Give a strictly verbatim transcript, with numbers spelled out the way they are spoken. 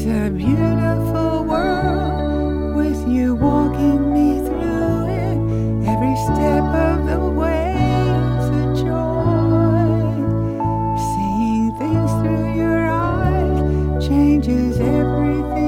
a beautiful world with you walking me through it. Every step of the way is a joy. Seeing things through your eyes changes everything.